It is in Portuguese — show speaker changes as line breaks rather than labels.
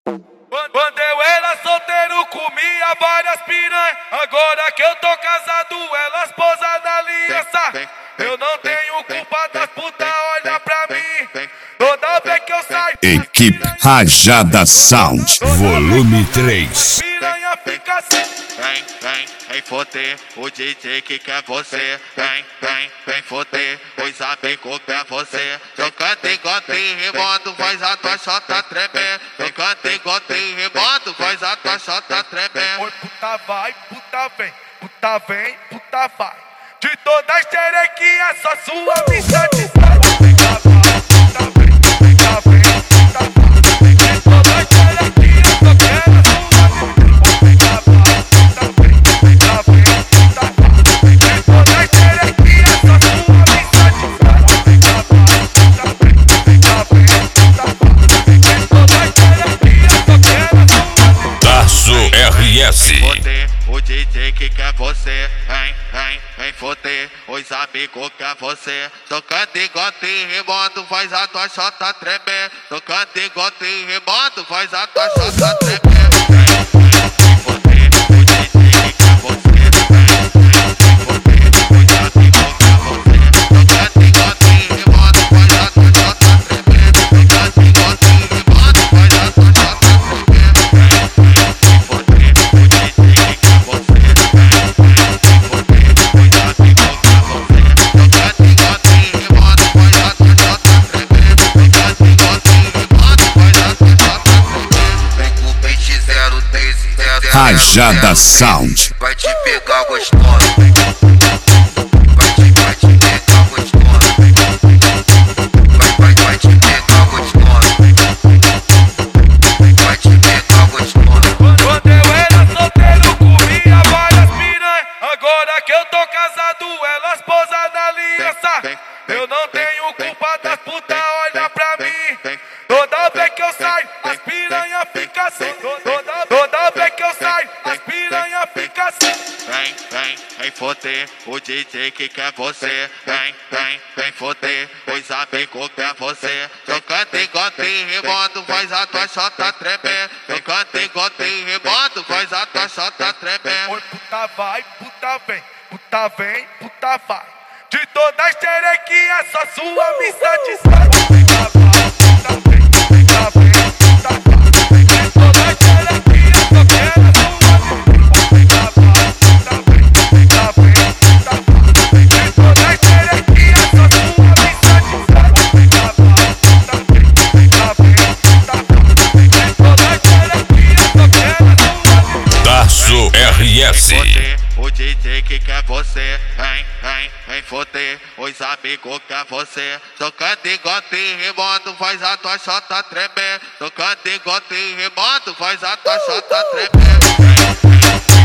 Quando eu era solteiro comia várias piranhas. Agora que eu tô casado elas posam na aliança. Eu não tenho culpa das putas, olha pra mim. Toda vez que eu saio
Equipe Rajada Sound, volume 3.
piranha fica assim.
Vem foder o DJ que quer você. Vem foder os amigos que quer você. Tocando e rimando, faz a tua chota tremer. Tocando e rimando, faz a tua chota tremer.
Oi, puta vai, puta vem, puta vem, puta vai. De todas as xerequinhas, só sua me satisfaz. Puta vai, puta vem, puta vem, puta vai. De todas as xerequinhas, só quero sua me puta vai, puta vem, puta vem, puta vai. De todas as xerequinhas, só sua me satisfaz. Puta vai, puta vem, puta vem, puta vai. De todas as xerequinhas, só quero sua me
Tarso RS.
Vem foder o DJ que quer você. Vem foder os amigos que quer você. Tocando e rimando, faz a tua chota tremer. Tocando e rimando, faz a tua chota tremer. Vem foder o DJ que quer você. Vem foder os amigos que quer você. Tocando e rimando, faz a tua chota tremer. Tocando e rimando, faz a tua chota tremer. Vem foder o DJ que quer você. Vem foder os amigos que quer você. Tocando e rimando, faz a tua chota tremer. Tocando e rimando, faz a tua chota tremer. Vem com o peixe 013
Rajada Sound.
vai te pegar gostosa. Vai te pegar gostosa. Vai te pegar gostosa. Vai te pegar gostosa.
Quando eu era solteiro comia várias piranhas. Agora que eu tô casado elas posam na aliança. Eu não tenho culpa das putas, olha pra mim. Toda vez que eu saio as piranha fica assim. Toda vez que eu saio as piranha fica assim.
Vem foder o DJ que quer você. Vem foder os amigos que quer você. Tocando e rimando, faz a tua chota tremer. Tocando e rimando, faz a tua chota tremer.
Oi, puta vai, puta vem, puta vem, puta vai. De todas as xerequinhas, só sua me satisfaz. Puta vai, puta vem, puta vem, puta vai. De todas as xerequinhas, só quero sua me puta vai, puta vem, puta vem, puta vai. De todas as xerequinhas, só sua me satisfaz. Puta vai, puta vem, puta vem, puta vai. De todas as xerequinhas, só quero sua me
Tarso RS.
Vem foder o DJ que quer você. Vem foder os amigos que quer você. Tocando e rimando, faz a tua chota tremer. Tocando e rimando, faz a tua chota tremer.